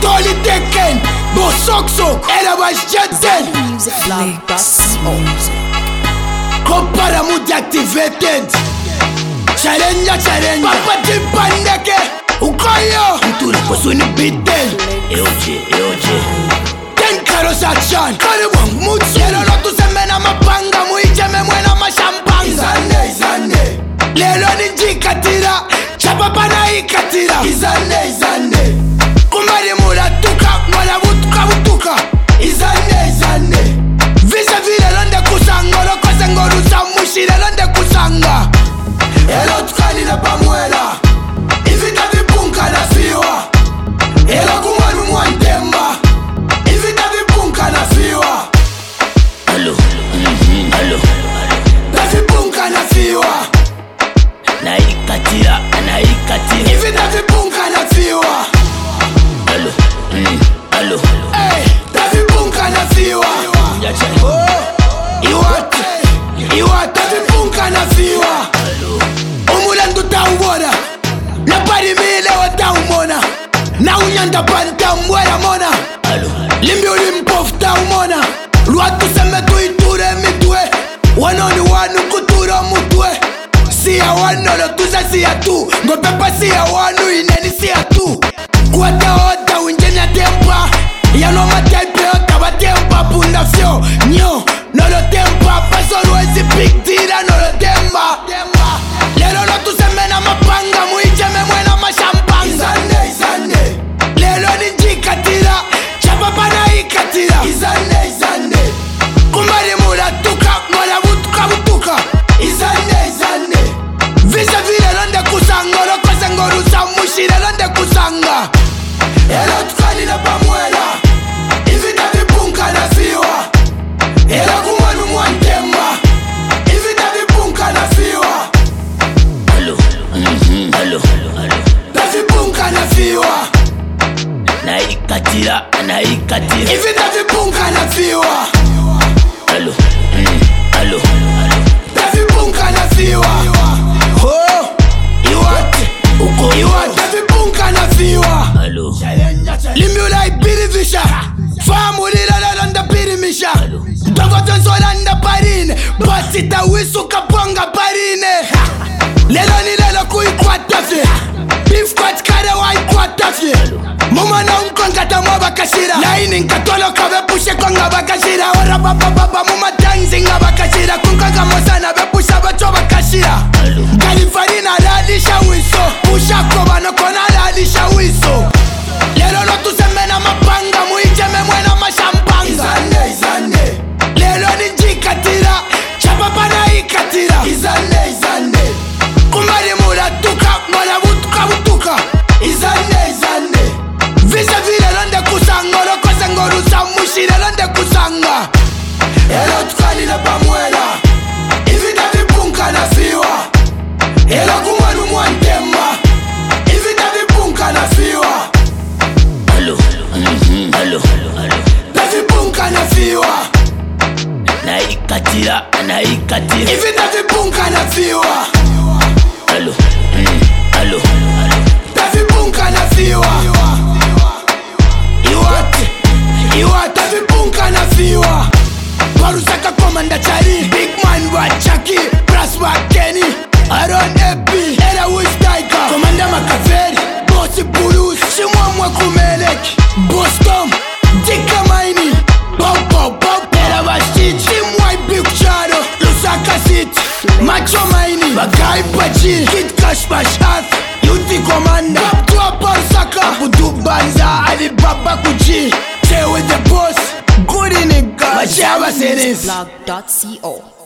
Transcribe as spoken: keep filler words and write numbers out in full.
Tolly Tekken, Bosokso, Elabas Jetsen. Compara Moody activated. Challenge, challenge. Papa Timpandeke, Ukoyo. Mtula posuni bitel. Eoje, eoje. Ten caros action. Karibong Mutsu. Lelo no tu semena mapanga. Muijeme mwena mashampanga. Izane, izane. Lelo ninjikatira. Chapapana ikatira. Izane, izane. Kumari mula tuka. Mwala butuka butuka. Izane, izane. Visa vile londe kusanga. Lokose ngorusa mushile londe kusanga. Elo tukani na pamuela. Ivita vipunka na fiwa. Elo kumanu mwantemba. Ivita vipunka na fiwa. Alo, mhm, alo. Na vipunka na fiwa. Na ikatira, na ikatira. Ivita vipunka na fiwa. Alo, mhm, alo. Hey, na vipunka na fiwa. Oh, iwate, iwate vipunka na fiwa. Umulandu taubona. Na pari mile wa taumona. Na unyanda panta mwera mona. Limbi ulimpofu taumona. Luatu seme tuiture mitwe. Wanoni wanu kutura mutwe. Siya wanolo tuza siya tu. Ngopepa siya wanu ineni siya tu. Kuwata ota unjenya tempa. Yano mataipe ota wa tempa punda fyo. Nyo, nolo tempa. Paso luezi big tira nolo tempa. Lelo no tu semena mapanga. Muijeme mwena mashampanga. Izane, izane. Lelo ninjikatira. Chapapana ikatira. Izane, izane. Kumari mula tuka. Mwala butuka butuka. Izane, izane. Visa vile londe kusanga. Lokose ngorusa mushile londe kusanga. Elo tukani na pamuela. Ivita vipunka na fiwa. Elo kumanu mwantemba. Ivita vipunka na fiwa. Alo, mhm, alo. Na vipunka na fiwa. Na ikatira, na ikatira. Ivita vipunka na fiwa. Alo, mhm, alo. Na vipunka na fiwa. Oh, iwate, uko iwate vipunka na fiwa. Alo. Limula ibirivisha. Famu lila lalanda pirimisha. Dongo tonsola nda parine. Basita wisu kaponga parine. Lelo ni lelo kuikwata fye. Beef kwat kare wa ikwata fye. Muma na umkongata mwa bakashira. Laini nkatolo kawe pushe konga bakashira. Ora baba baba muma tanzi nga bakashira. Kunkonga mosana be pusha bacho bakashira. Kalifarina lalisha wiso. Pusha koba no kona lalisha wiso. Lelo no tu semena mapanga. Muijeme mwena mashampanga. Izane, izane. Lelo ninjikatira. Chapapana ikatira. Izane, izane. Kumari mula tuka. Mwala butuka butuka. Izane, izane. Visa vile londe kusanga. Lokose ngorusa mushile londe kusanga. Elo tukani na pamuela. Ivita vipunka na fiwa. Elo kumanu mwantemba. Ivita vipunka na fiwa. Alo, mhm, alo. Na vipunka na fiwa. Na ikatira, na ikatira. Ivita vipunka na fiwa. Alo, mhm, alo. Na vipunka na fiwa. Iwate, iwate vipunka na fiwa. Barusaka komanda chari. Big man wa Chucky. Brass wa Kenny. Aaron Epi. Era wish tiger. Komanda Makaveri. Bossi Bulus. Shimwamwa kumeleki. Bostom. Dika maini. Bow bow bow. Era bashit. Shimwai big shadow. Lusaka city. Macho maini. Bagai pachi. Kid cash bashat. Yuti komanda. Tua Barusaka. Budu banza. Alibaba kuji. Stay with the boss. Good nigga. Machaba series. blog dot co